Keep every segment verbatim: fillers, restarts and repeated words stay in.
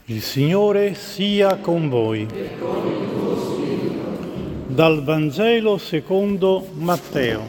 Il Signore sia con voi. Dal Vangelo secondo Matteo.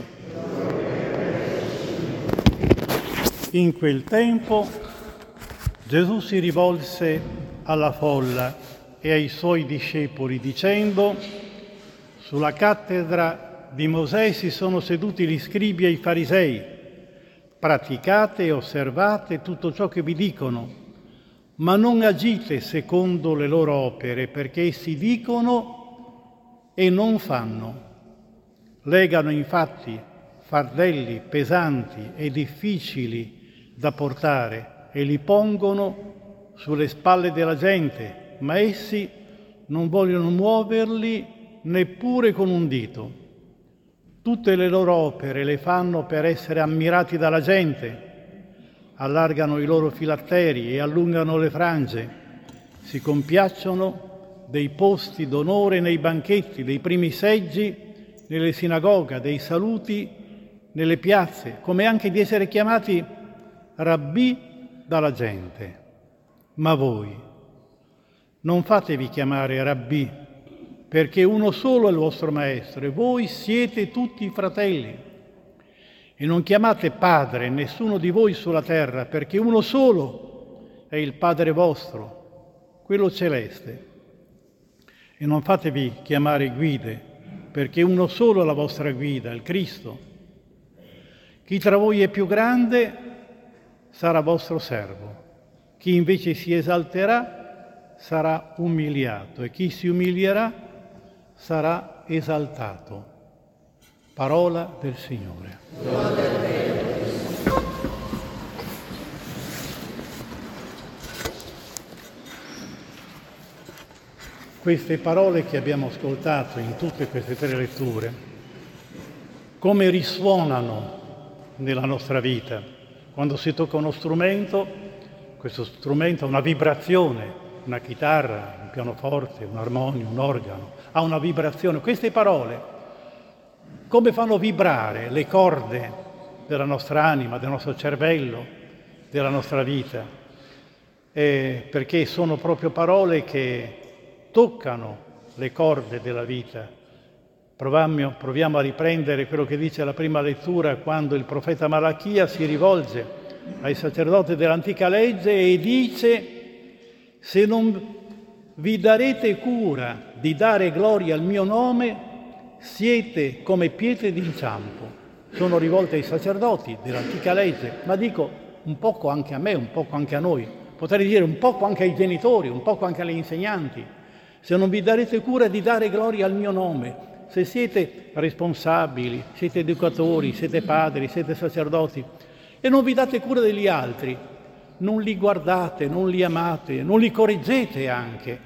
In quel tempo Gesù si rivolse alla folla e ai suoi discepoli dicendo: sulla cattedra di Mosè si sono seduti gli scribi e i farisei. Praticate e osservate tutto ciò che vi dicono, ma non agite secondo le loro opere, perché essi dicono e non fanno. Legano infatti fardelli pesanti e difficili da portare e li pongono sulle spalle della gente, ma essi non vogliono muoverli neppure con un dito. Tutte le loro opere le fanno per essere ammirati dalla gente. Allargano i loro filatteri e allungano le frange, si compiacciono dei posti d'onore nei banchetti, dei primi seggi nelle sinagoghe, dei saluti nelle piazze, come anche di essere chiamati rabbì dalla gente. Ma voi non fatevi chiamare rabbì, perché uno solo è il vostro maestro e voi siete tutti fratelli. E non chiamate Padre nessuno di voi sulla terra, perché uno solo è il Padre vostro, quello celeste. E non fatevi chiamare guide, perché uno solo è la vostra guida, il Cristo. Chi tra voi è più grande sarà vostro servo. Chi invece si esalterà sarà umiliato e chi si umilierà sarà esaltato. Parola del Signore. Queste parole che abbiamo ascoltato in tutte queste tre letture, come risuonano nella nostra vita? Quando si tocca uno strumento, questo strumento ha una vibrazione, una chitarra, un pianoforte, un armonio, un organo, ha una vibrazione. Queste parole come fanno vibrare le corde della nostra anima, del nostro cervello, della nostra vita, eh, perché sono proprio parole che toccano le corde della vita. Proviamo, proviamo a riprendere quello che dice la prima lettura, quando il profeta Malachia si rivolge ai sacerdoti dell'antica legge e dice: se non vi darete cura di dare gloria al mio nome, siete come pietre d'inciampo. Sono rivolte ai sacerdoti dell'antica legge, ma dico un poco anche a me, un poco anche a noi. Potrei dire un poco anche ai genitori, un poco anche agli insegnanti. Se non vi darete cura di dare gloria al mio nome, se siete responsabili, siete educatori, siete padri, siete sacerdoti e non vi date cura degli altri, non li guardate, non li amate, non li correggete anche,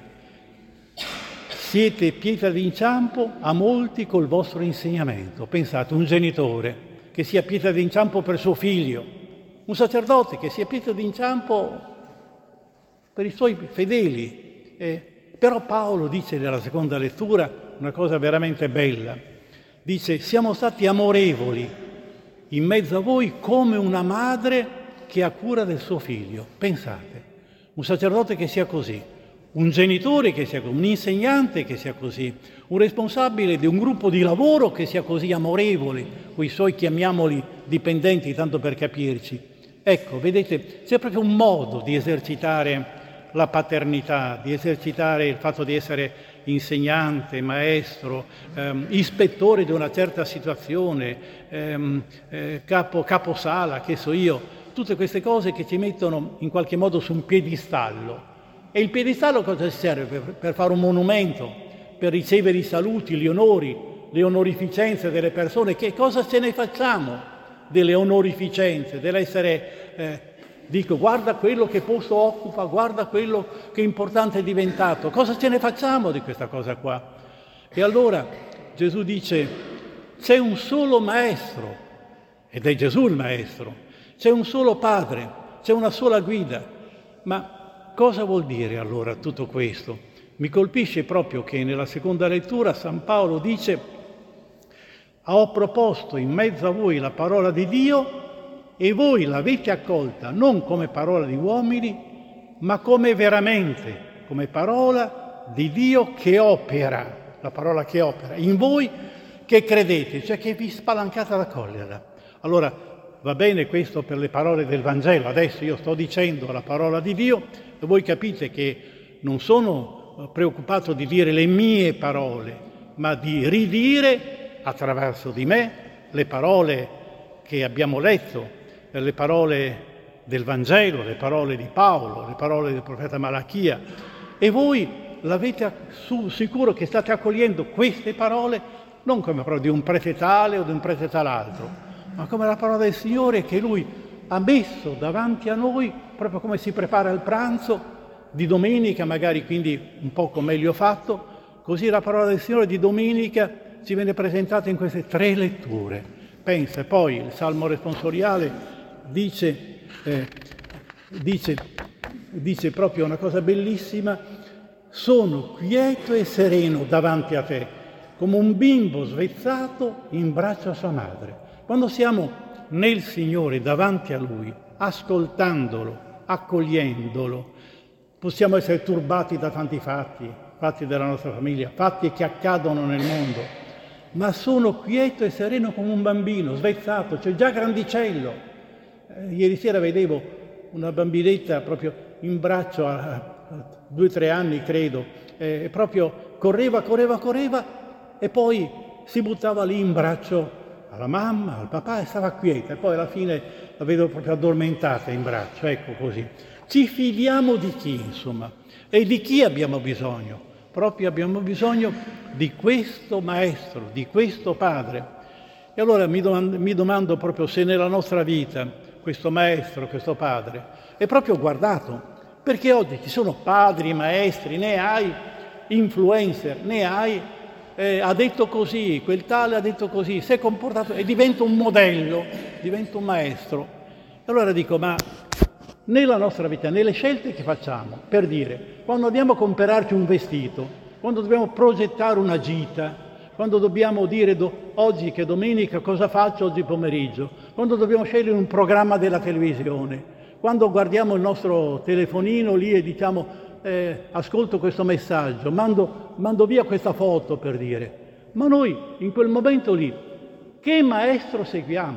siete pietra d'inciampo a molti col vostro insegnamento. Pensate, un genitore che sia pietra d'inciampo per suo figlio, un sacerdote che sia pietra d'inciampo per i suoi fedeli. Eh, però Paolo dice nella seconda lettura una cosa veramente bella. Dice: siamo stati amorevoli in mezzo a voi come una madre che ha cura del suo figlio. Pensate, un sacerdote che sia così, un genitore che sia così, un insegnante che sia così, un responsabile di un gruppo di lavoro che sia così amorevole, quei suoi, chiamiamoli, dipendenti, tanto per capirci. Ecco, vedete, c'è proprio un modo di esercitare la paternità, di esercitare il fatto di essere insegnante, maestro, ehm, ispettore di una certa situazione, ehm, eh, capo, caposala, che so io, tutte queste cose che ci mettono in qualche modo su un piedistallo. E il piedistallo cosa serve? Per, per fare un monumento, per ricevere i saluti, gli onori, le onorificenze delle persone. Che cosa ce ne facciamo delle onorificenze, dell'essere, eh, dico, guarda quello che posto occupa, guarda quello che importante è diventato. Cosa ce ne facciamo di questa cosa qua? E allora Gesù dice: c'è un solo maestro, ed è Gesù il maestro, c'è un solo padre, c'è una sola guida. Ma cosa vuol dire allora tutto questo? Mi colpisce proprio che nella seconda lettura San Paolo dice: ho proposto in mezzo a voi la parola di Dio e voi l'avete accolta non come parola di uomini, ma come veramente, come parola di Dio che opera, la parola che opera, in voi che credete, cioè che vi spalancate ad accoglierla. Allora, va bene questo per le parole del Vangelo, adesso io sto dicendo la parola di Dio e voi capite che non sono preoccupato di dire le mie parole, ma di ridire attraverso di me le parole che abbiamo letto, le parole del Vangelo, le parole di Paolo, le parole del profeta Malachia. E voi l'avete su, sicuro che state accogliendo queste parole non come parole di un prete tale o di un prete tal'altro, ma come la parola del Signore che Lui ha messo davanti a noi, proprio come si prepara il pranzo di domenica, magari quindi un poco meglio fatto. Così la parola del Signore di domenica ci viene presentata in queste tre letture. Pensa, poi il Salmo responsoriale dice, eh, dice, dice proprio una cosa bellissima: sono quieto e sereno davanti a te, come un bimbo svezzato in braccio a sua madre. Quando siamo nel Signore, davanti a Lui, ascoltandolo, accogliendolo, possiamo essere turbati da tanti fatti, fatti della nostra famiglia, fatti che accadono nel mondo, ma sono quieto e sereno come un bambino, svezzato, cioè già grandicello. Eh, ieri sera vedevo una bambinetta proprio in braccio a, a due o tre anni, credo, e eh, proprio correva, correva, correva e poi si buttava lì in braccio alla mamma, al papà e stava quieta. E poi alla fine la vedo proprio addormentata in braccio, ecco così. Ci fidiamo di chi, insomma? E di chi abbiamo bisogno? Proprio abbiamo bisogno di questo Maestro, di questo Padre. E allora mi domando, mi domando proprio se nella nostra vita questo Maestro, questo Padre, è proprio guardato. Perché oggi ci sono padri, maestri, ne hai influencer, ne hai, eh, ha detto così, quel tale ha detto così, si è comportato e diventa un modello, diventa un maestro. E allora dico, ma nella nostra vita, nelle scelte che facciamo, per dire, quando andiamo a comprarci un vestito, quando dobbiamo progettare una gita, quando dobbiamo dire do, oggi che è domenica cosa faccio oggi pomeriggio, quando dobbiamo scegliere un programma della televisione, quando guardiamo il nostro telefonino lì e diciamo eh, ascolto questo messaggio, mando, mando via questa foto, per dire, ma noi in quel momento lì che maestro seguiamo?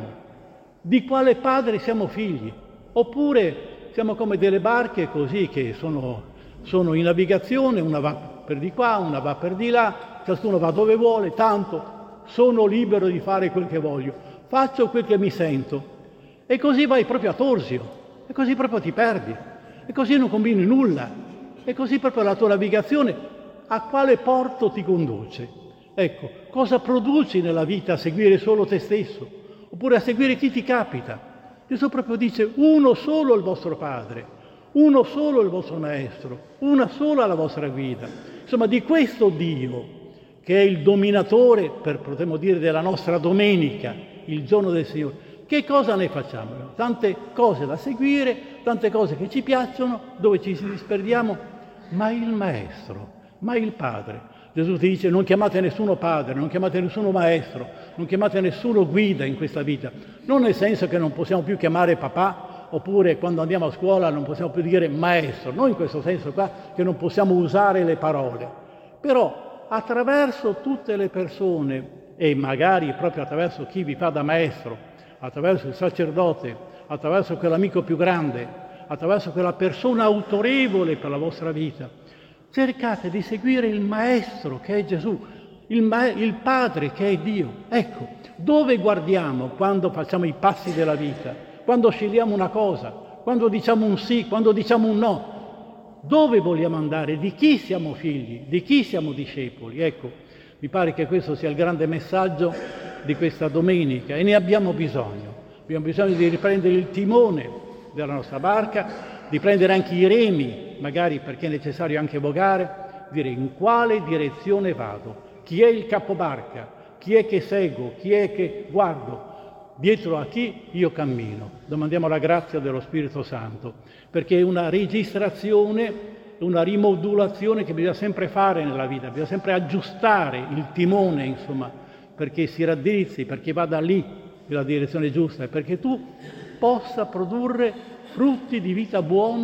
Di quale padre siamo figli? Oppure siamo come delle barche così che sono, sono in navigazione, una va per di qua, una va per di là, ciascuno va dove vuole, tanto sono libero di fare quel che voglio, faccio quel che mi sento. E così vai proprio a torsio, e così proprio ti perdi, e così non combini nulla, e così proprio la tua navigazione a quale porto ti conduce? Ecco, cosa produci nella vita a seguire solo te stesso, oppure a seguire chi ti capita? Gesù proprio dice uno solo è il vostro Padre, uno solo è il vostro Maestro, una sola la vostra guida. Insomma, di questo Dio, che è il dominatore, per potremmo dire, della nostra domenica, il giorno del Signore, che cosa ne facciamo? Tante cose da seguire, tante cose che ci piacciono, dove ci disperdiamo, ma il Maestro, ma il Padre. Gesù ti dice non chiamate nessuno padre, non chiamate nessuno maestro, non chiamate nessuno guida in questa vita. Non nel senso che non possiamo più chiamare papà, oppure quando andiamo a scuola non possiamo più dire maestro, non in questo senso qua che non possiamo usare le parole. Però attraverso tutte le persone e magari proprio attraverso chi vi fa da maestro, attraverso il sacerdote, attraverso quell'amico più grande, attraverso quella persona autorevole per la vostra vita, cercate di seguire il Maestro che è Gesù, il, ma- il Padre che è Dio. Ecco, dove guardiamo quando facciamo i passi della vita, quando scegliamo una cosa, quando diciamo un sì, quando diciamo un no? Dove vogliamo andare? Di chi siamo figli? Di chi siamo discepoli? Ecco, mi pare che questo sia il grande messaggio di questa domenica e ne abbiamo bisogno. Abbiamo bisogno di riprendere il timone della nostra barca, di prendere anche i remi, magari perché è necessario anche vogare, dire in quale direzione vado, chi è il capobarca, chi è che seguo, chi è che guardo, dietro a chi io cammino. Domandiamo la grazia dello Spirito Santo, perché è una registrazione, una rimodulazione che bisogna sempre fare nella vita, bisogna sempre aggiustare il timone, insomma, perché si raddrizzi, perché vada lì nella direzione giusta e perché tu possa produrre frutti di vita buona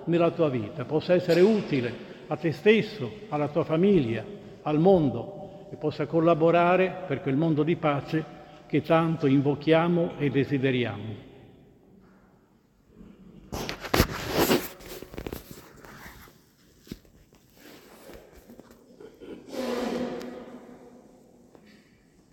nella tua vita, possa essere utile a te stesso, alla tua famiglia, al mondo e possa collaborare per quel mondo di pace che tanto invochiamo e desideriamo.